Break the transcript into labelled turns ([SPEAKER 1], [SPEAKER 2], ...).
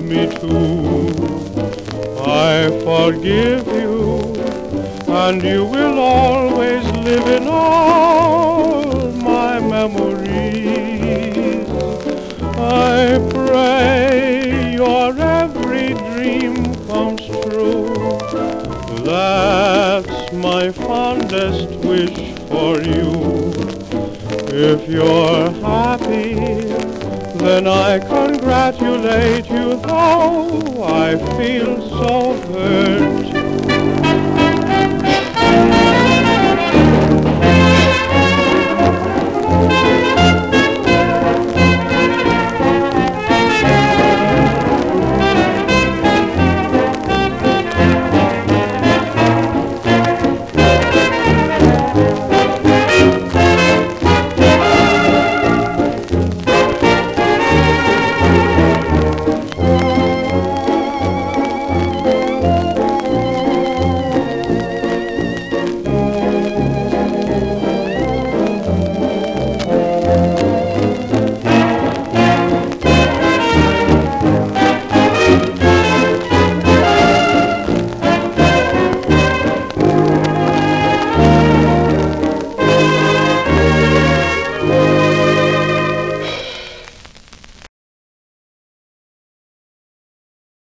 [SPEAKER 1] me too. I forgive you, and you will always live in all my memories. I pray your every dream comes true. That's my fondest wish for you. If you're happy, then I congratulate you, though I feel so very